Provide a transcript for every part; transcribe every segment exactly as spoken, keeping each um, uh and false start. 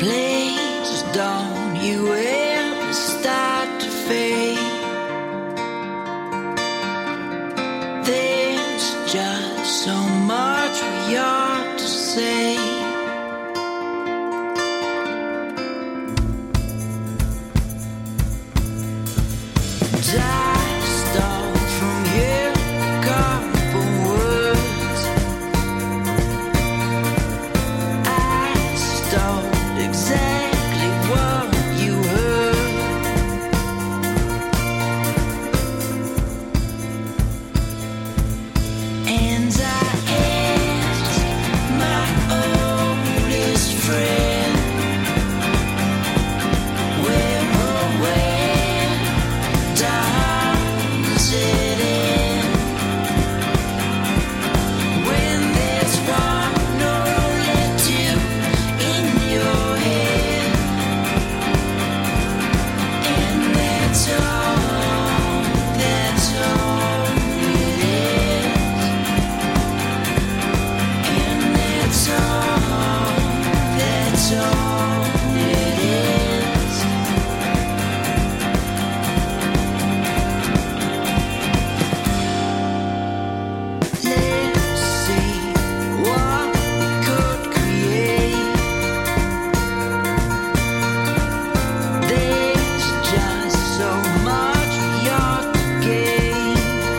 Please don't you ever start to fade. There's just so much we ought to say. I stole from you a couple words. I stole exactly what you heard. And I asked my oldest friend, where, oh, where does it end? When there's one or only two in your head, and that's all, that's all it is, and that's all, that's all it is. Let's see what we could create. There's just so much we ought to gain.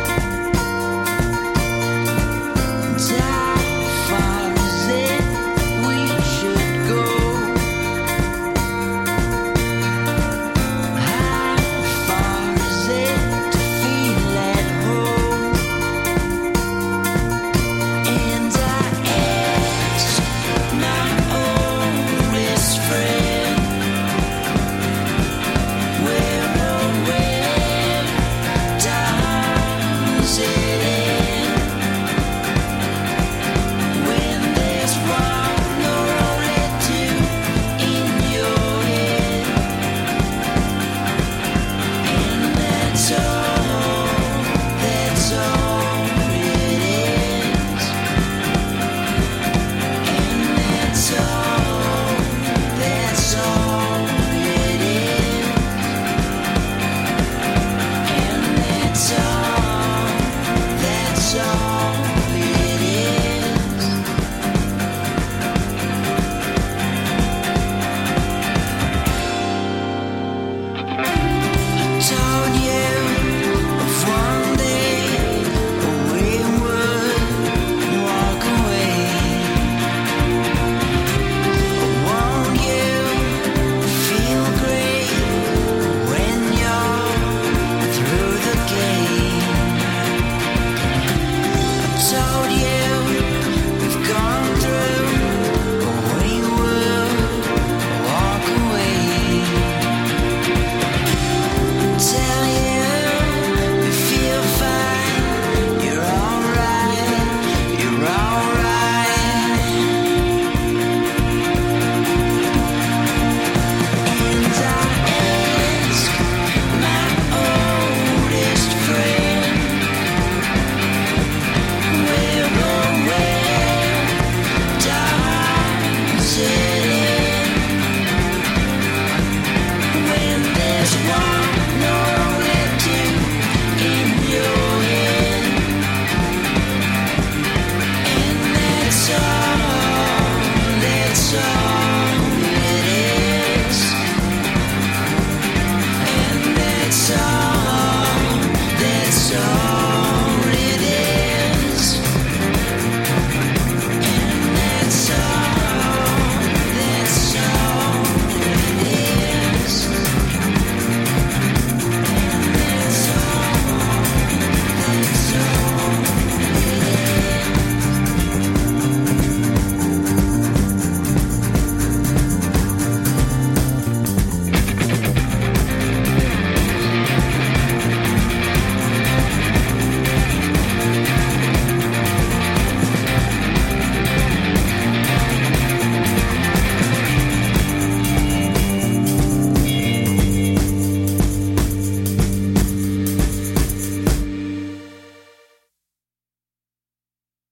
And how far is it we should go? How far is it to feel at home? And I asked my oldest friend, where, oh, where does it end? When there's one or only two in your head, and that's all, that's all it is, and that's all, that's all it is, and that's all, that's all it is. I told you of one day we would walk away. I want you to feel great when you're through the gate. I told you we've gone through, we would walk away. Tell you you feel fine, you're alright, you're alright. And I ask my oldest friend, where, oh, where does it end? When there's one or only two in your head, and that's all, that's all it is, and that's all, that's all.